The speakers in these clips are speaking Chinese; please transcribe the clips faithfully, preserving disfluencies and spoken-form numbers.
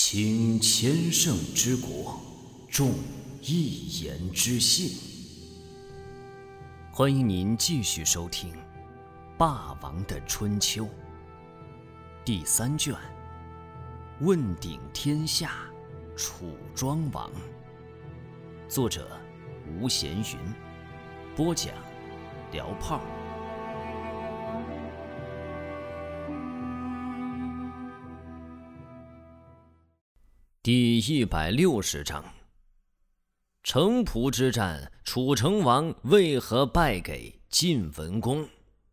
倾千乘之国，重一言之信。欢迎您继续收听《霸王的春秋》第三卷，问鼎天下，楚庄王。作者吴闲云，播讲辽炮。第一百六十章，城濮之战，楚成王为何败给晋文公？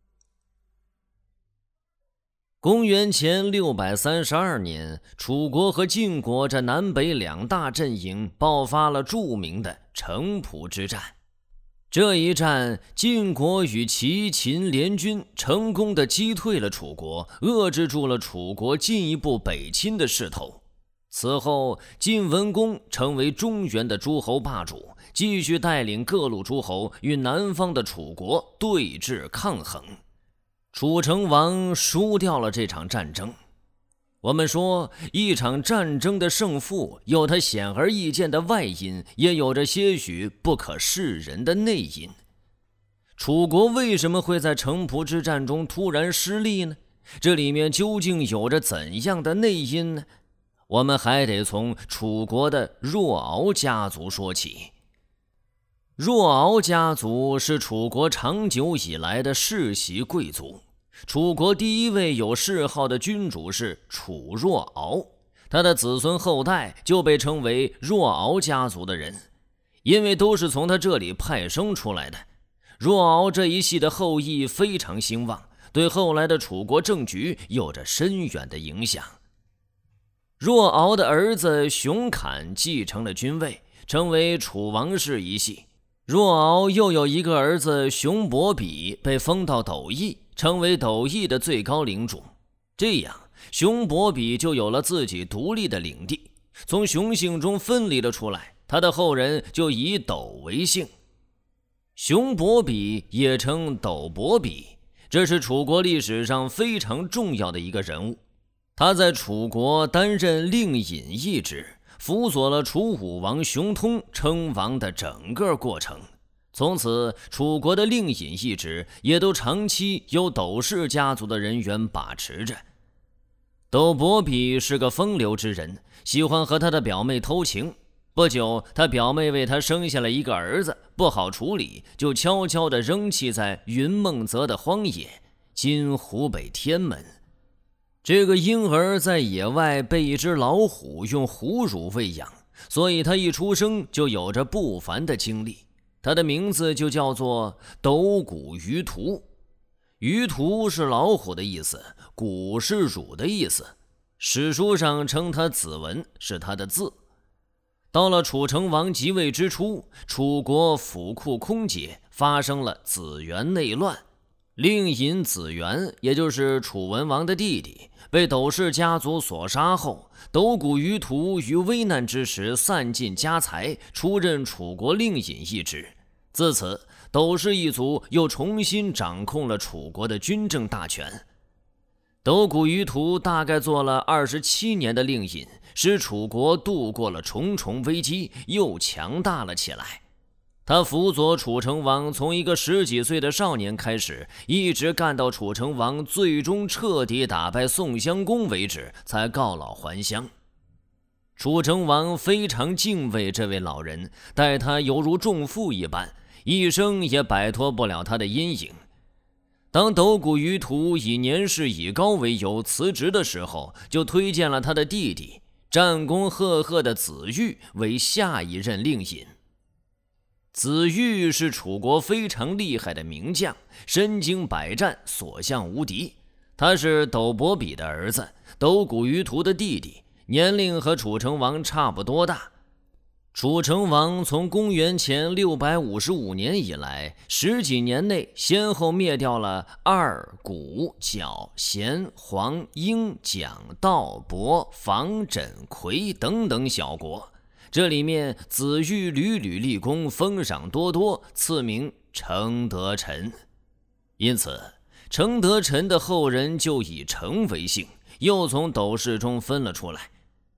公元前六百三十二年，楚国和晋国这南北两大阵营爆发了著名的城濮之战。这一战，晋国与齐秦联军成功地击退了楚国，遏制住了楚国进一步北侵的势头。此后，晋文公成为中原的诸侯霸主，继续带领各路诸侯与南方的楚国对峙抗衡。楚成王输掉了这场战争。我们说，一场战争的胜负有它显而易见的外因，也有着些许不可示人的内因。楚国为什么会在城濮之战中突然失利呢？这里面究竟有着怎样的内因呢？我们还得从楚国的若敖家族说起。若敖家族是楚国长久以来的世袭贵族。楚国第一位有谥号的君主是楚若敖，他的子孙后代就被称为若敖家族的人，因为都是从他这里派生出来的。若敖这一系的后裔非常兴旺，对后来的楚国政局有着深远的影响。若敖的儿子熊侃继承了君位，成为楚王室一系。若敖又有一个儿子熊伯比被封到斗邑，成为斗邑的最高领主。这样，熊伯比就有了自己独立的领地，从熊姓中分离了出来，他的后人就以斗为姓。熊伯比也称斗伯比，这是楚国历史上非常重要的一个人物。他在楚国担任令尹一职，辅佐了楚武王熊通称王的整个过程。从此，楚国的令尹一职也都长期由斗氏家族的人员把持着。斗伯比是个风流之人，喜欢和他的表妹偷情。不久，他表妹为他生下了一个儿子，不好处理，就悄悄地扔弃在云梦泽的荒野，今湖北天门。这个婴儿在野外被一只老虎用虎乳喂养，所以他一出生就有着不凡的经历。他的名字就叫做斗骨鱼图。鱼图是老虎的意思，骨是乳的意思。史书上称他子文，是他的字。到了楚成王即位之初，楚国府库空竭，发生了子元内乱。令尹子元，也就是楚文王的弟弟，被斗氏家族所杀后，斗骨鱼图于危难之时散尽家财，出任楚国令尹一职。自此，斗氏一族又重新掌控了楚国的军政大权。斗骨鱼图大概做了二十七年的令尹，使楚国度过了重重危机，又强大了起来。他辅佐楚成王从一个十几岁的少年开始，一直干到楚成王最终彻底打败宋襄公为止，才告老还乡。楚成王非常敬畏这位老人，待他犹如重父一般，一生也摆脱不了他的阴影。当斗骨鱼图以年事已高为由辞职的时候，就推荐了他的弟弟战功赫赫的子玉为下一任令尹。子玉是楚国非常厉害的名将，身经百战，所向无敌。他是斗伯比的儿子，斗骨鱼图的弟弟，年龄和楚成王差不多大。楚成王从公元前六百五十五年以来，十几年内先后灭掉了二、谷、角、咸、黄、英、蒋、道、伯、房、轸、夔等等小国。这里面子玉屡屡立功，封赏多多，赐名承德臣。因此承德臣的后人就以承为姓，又从斗氏中分了出来。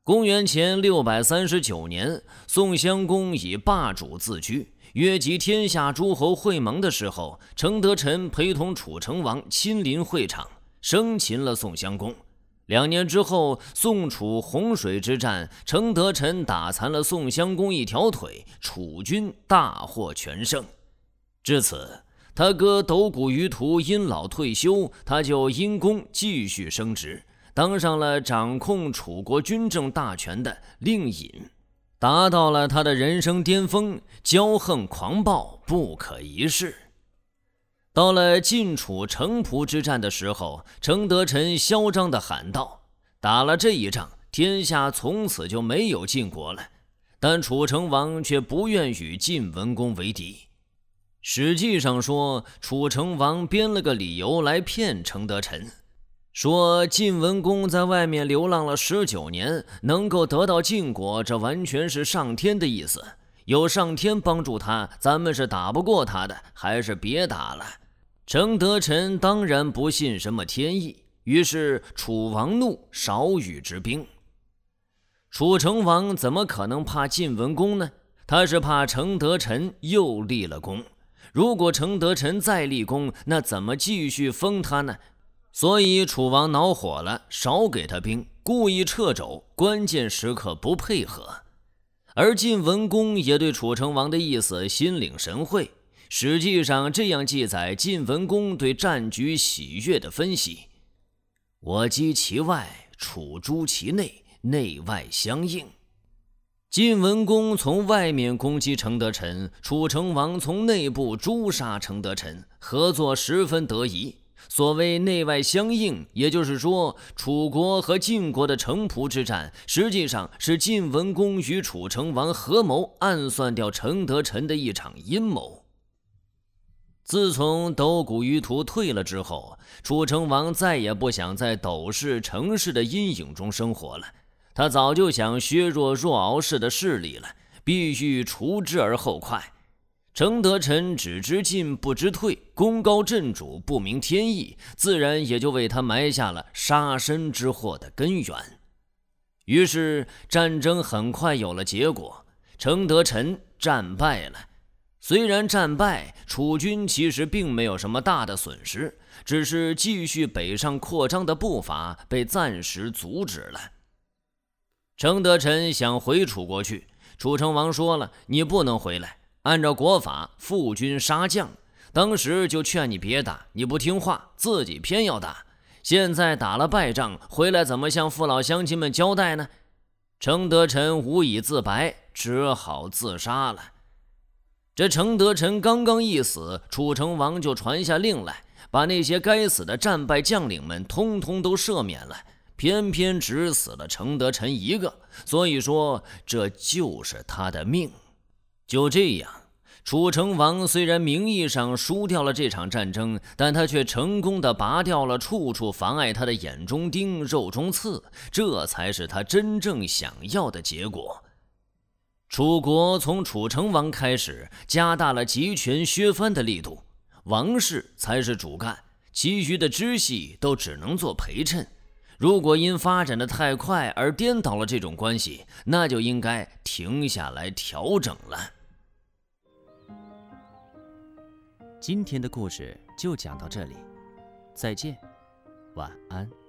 公元前六百三十九年，宋襄公以霸主自居，约集天下诸侯会盟的时候，程德臣陪同楚成王亲临会场，生擒了宋襄公。两年之后，宋楚洪水之战，程德臣打残了宋襄公一条腿，楚军大获全胜。至此，他哥斗谷于途因老退休，他就因功继续升职，当上了掌控楚国军政大权的令尹，达到了他的人生巅峰，骄横狂暴，不可一世。到了晋楚城濮之战的时候，程德臣嚣张地喊道：打了这一仗，天下从此就没有晋国了。但楚成王却不愿与晋文公为敌。史记上说，楚成王编了个理由来骗程德臣，说晋文公在外面流浪了十九年，能够得到晋国，这完全是上天的意思，有上天帮助他，咱们是打不过他的，还是别打了。程德臣当然不信什么天意，于是楚王怒，少与之兵。楚成王怎么可能怕晋文公呢？他是怕程德臣又立了功，如果程德臣再立功，那怎么继续封他呢？所以楚王恼火了，少给他兵，故意掣肘，关键时刻不配合。而晋文公也对楚成王的意思心领神会。史记上这样记载晋文公对战局喜悦的分析：我击其外，楚诛其内，内外相应。晋文公从外面攻击程德臣，楚成王从内部诛杀程德臣，合作十分得宜。所谓内外相应，也就是说，楚国和晋国的城濮之战，实际上是晋文公与楚成王合谋暗算掉程德臣的一场阴谋。自从斗谷于途退了之后，楚成王再也不想在斗氏、程氏的阴影中生活了。他早就想削弱若敖氏的势力了，必须除之而后快。程德臣只知进不知退，功高震主，不明天意，自然也就为他埋下了杀身之祸的根源。于是战争很快有了结果，程德臣战败了。虽然战败，楚军其实并没有什么大的损失，只是继续北上扩张的步伐被暂时阻止了。程德臣想回楚国去，楚成王说了，你不能回来，按照国法，负军杀将。当时就劝你别打，你不听话，自己偏要打。现在打了败仗，回来怎么向父老乡亲们交代呢？程德臣无以自白，只好自杀了。这程德臣刚刚一死，楚成王就传下令来，把那些该死的战败将领们通通都赦免了，偏偏只死了程德臣一个，所以说这就是他的命。就这样，楚成王虽然名义上输掉了这场战争，但他却成功地拔掉了处处妨碍他的眼中钉、肉中刺，这才是他真正想要的结果。楚国从楚成王开始，加大了集权削藩的力度，王室才是主干，其余的支系都只能做陪衬。如果因发展的太快而颠倒了这种关系，那就应该停下来调整了。 今天的故事就讲到这里，再见，晚安。